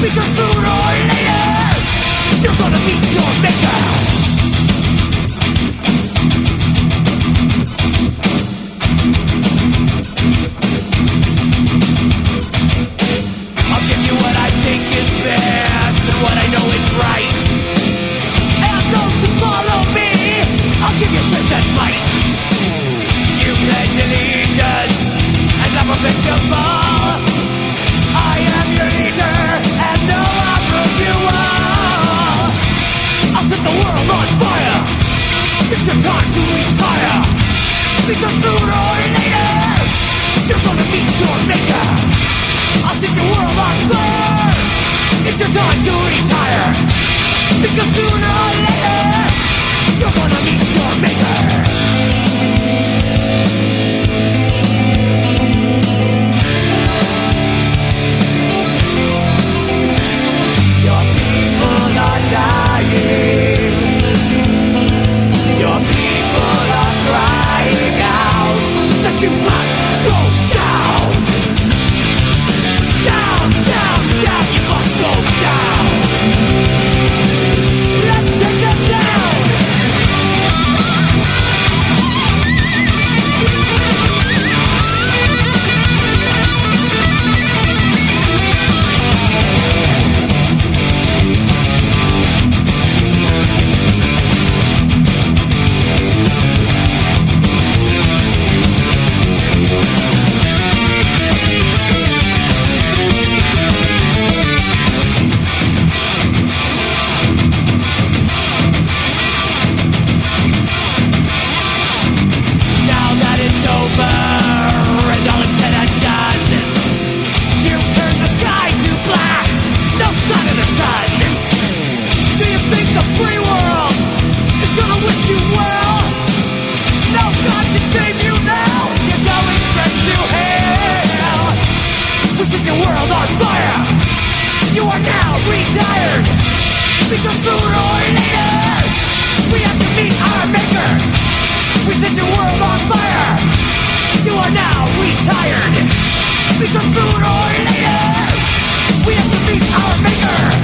Because sooner or later, you're gonna meet your maker. I'll give you what I think is best and what I know is right. And those who follow me, I'll give you strength and might. You pledge allegiance and never been to fall. I am your leader, and no, I'll prove you all. I'll set the world on fire. It's your time to retire. Because sooner or later, you're gonna meet your maker. I'll set your world on fire. It's your time to retire. Because sooner or later, you're gonna meet your maker. Dying. Your people are crying out that you must go down. Down, down, down, you must go down. Let's take them down. Because sooner or later, we have to meet our maker. We set your world on fire. You are now retired. Because sooner or later, we have to meet our maker.